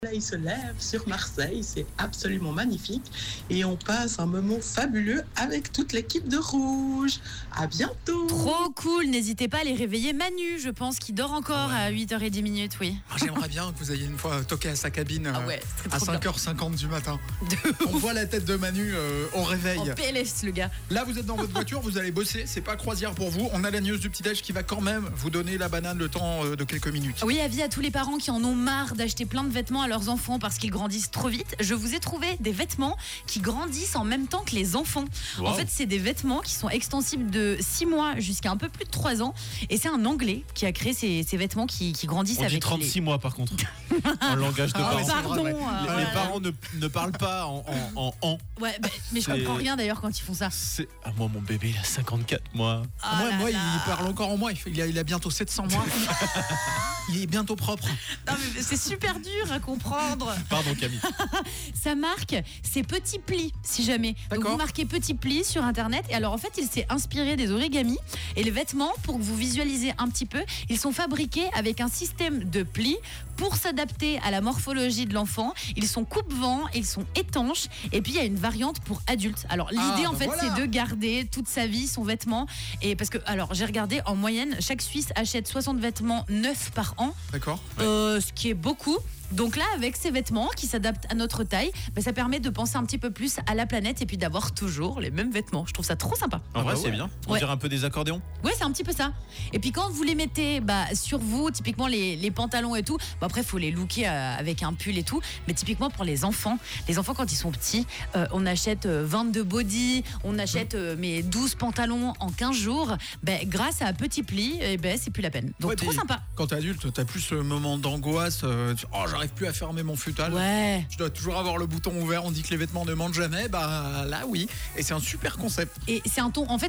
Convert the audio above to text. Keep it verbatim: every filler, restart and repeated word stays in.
Là, il se lève sur Marseille, c'est absolument magnifique et on passe un moment fabuleux avec toute l'équipe de Rouge. À bientôt. Trop cool, n'hésitez pas à les réveiller. Manu, je pense, qui dort encore ouais. à huit heures dix minutes, oui. Ah, j'aimerais bien que vous ayez une fois toqué à sa cabine ah ouais, à cinq heures cinquante du matin. On voit la tête de Manu euh, au réveil. En P L S, le gars. Là, vous êtes dans votre voiture, vous allez bosser, c'est pas croisière pour vous. On a la news du petit-déj qui va quand même vous donner la banane le temps euh, de quelques minutes. Oui, avis à tous les parents qui en ont marre d'acheter plein de vêtements à leurs enfants parce qu'ils grandissent trop vite. Je vous ai trouvé des vêtements qui grandissent en même temps que les enfants. Wow. En fait, c'est des vêtements qui sont extensibles de six mois jusqu'à un peu plus de trois ans. Et c'est un Anglais qui a créé ces, ces vêtements qui, qui grandissent On avec dit trente-six les... mois par contre. En langage de ah, parents. Pardon. Ouais. Euh, les, ouais. les parents ne, ne parlent pas en en, en, en. Ouais, bah, mais je comprends rien d'ailleurs quand ils font ça. C'est... Ah, moi, mon bébé, il a cinquante-quatre mois. Ah moi, là moi là. il parle encore en mois. Il a, il a bientôt sept cents mois. Il est bientôt propre. Non, mais c'est super dur à comprendre. Pardon, Camille. Ça marque ses petits plis, si jamais. Donc vous marquez petits plis sur internet. Et alors en fait, il s'est inspiré des origamis. Et les vêtements, pour que vous visualisez un petit peu, ils sont fabriqués avec un système de plis pour s'adapter à la morphologie de l'enfant. Ils sont coupe-vent, ils sont étanches. Et puis il y a une variante pour adultes. Alors l'idée ah, en bah fait, voilà. c'est de garder toute sa vie son vêtement. Et parce que, alors j'ai regardé, en moyenne, chaque Suisse achète soixante vêtements neufs par an. D'accord. Euh, ce qui est beaucoup. Donc là, avec ces vêtements qui s'adaptent à notre taille, bah, ça permet de penser un petit peu plus à la planète et puis d'avoir toujours les mêmes vêtements. Je trouve ça trop sympa. En vrai, ah bah c'est ouais. bien. On ouais. dirait un peu des accordéons. Ouais, c'est un petit peu ça. Et puis quand vous les mettez bah, sur vous, typiquement les, les pantalons et tout, bah, après, il faut les looker euh, avec un pull et tout. Mais typiquement pour les enfants, les enfants quand ils sont petits, euh, on achète euh, vingt-deux body, on achète euh, mes douze pantalons en quinze jours. Bah, grâce à un petit pli, eh ben, c'est plus la peine. Donc ouais, trop sympa. Quand t'es adulte, t'as plus ce moment d'angoisse. Euh, oh, j'arrive plus à fermer mon futal. Ouais. Je dois toujours avoir le bouton ouvert. On dit que les vêtements ne mentent jamais. Bah là, oui. Et c'est un super concept. Et c'est un ton, en fait,